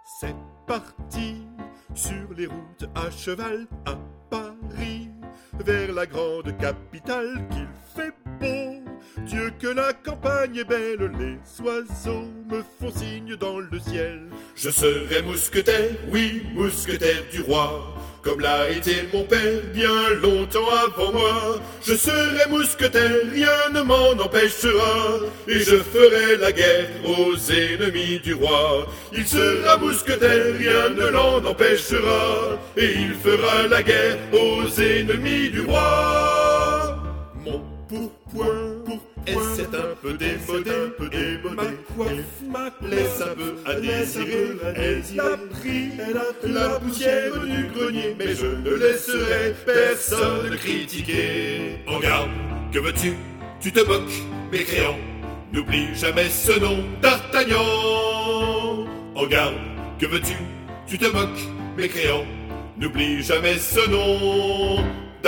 C'est parti sur les routes à cheval à Paris, vers la grande capitale qu'il fait beau. Dieu que la campagne est belle, les oiseaux me font signe dans le ciel. Je serai mousquetaire, oui, mousquetaire du roi, comme l'a été mon père bien longtemps avant moi. Je serai mousquetaire, rien ne m'en empêchera, et je ferai la guerre aux ennemis du roi. Il sera mousquetaire, rien ne l'en empêchera, et il fera la guerre aux ennemis du roi. Mon pourpoint c'est un peu démodé, ma coiffe laisse un peu à désirer. Elle a pris la poussière du grenier, mais je ne laisserai personne critiquer. En garde, que veux-tu? Tu te moques, mécréant. N'oublie jamais ce nom d'Artagnan. En garde, que veux-tu? Tu te moques, mécréant. N'oublie jamais ce nom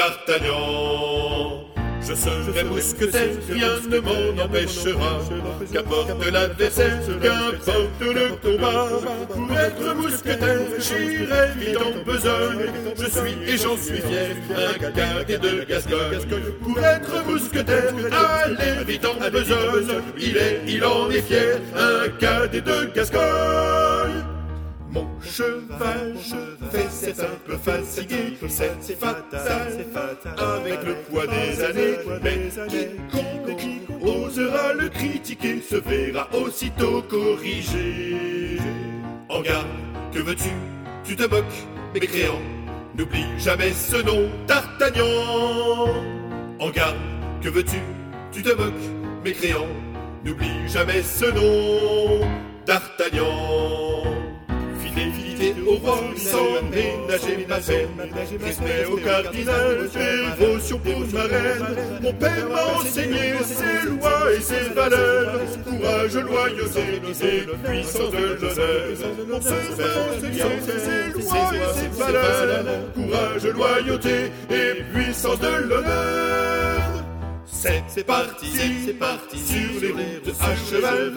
d'Artagnan. Je serai mousquetaire, rien ne m'en empêchera, qu'apporte l'adversaire, qu'importe le combat. Pour être mousquetaire, j'irai vite en besogne. Je suis et j'en suis fier, un cadet de Gascogne. Pour être mousquetaire, allez vite en besogne. Il en est fier, un cadet de Gascogne. Mon cheval c'est un peu fatigué, c'est fatal, avec le poids des années, mais quiconque osera le critiquer se verra aussitôt corrigé. En garde, que veux-tu? Tu te moques, mécréant. N'oublie jamais ce nom d'Artagnan. En garde, que veux-tu? Tu te moques, mécréant. N'oublie jamais ce nom d'Artagnan. Fidélité au roi, sans ménager ma peine. Respect au cardinal, dévotion pour ma reine. Mon père m'a enseigné ses lois et ses valeurs. Courage, loyauté et puissance de l'honneur. Mon père m'a enseigné ses lois et ses valeurs. Courage, loyauté et puissance de l'honneur. C'est parti sur les routes à cheval,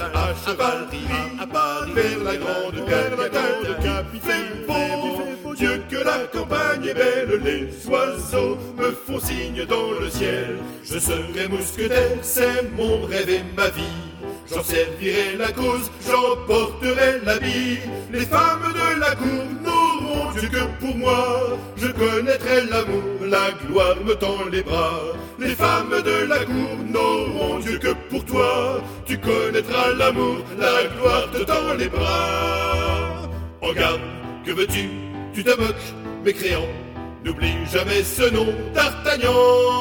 à Paris, vers la grande capitale. Beau, Dieu que la campagne est belle, les oiseaux me font signe dans le ciel. Je serai mousquetaire, c'est mon rêve et ma vie. J'en servirai la cause, j'en porterai l'habit. Les femmes de la cour n'auront Dieu que pour moi. Je connaîtrai l'amour, la gloire me tend les bras. Les femmes de la cour n'auront Dieu que pour toi. Tu connaîtras l'amour, la gloire te tend les bras. En garde, que veux-tu? Tu te moques, mécréant. N'oublie jamais ce nom d'Artagnan.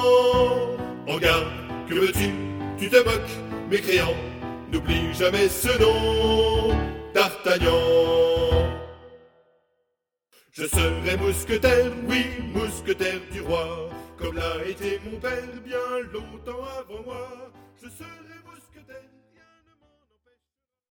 En garde, que veux-tu? Tu te moques, mécréant. N'oublie jamais ce nom d'Artagnan. Je serai mousquetaire, oui, mousquetaire du roi, comme l'a été mon père bien longtemps avant moi. Je serai mousquetaire.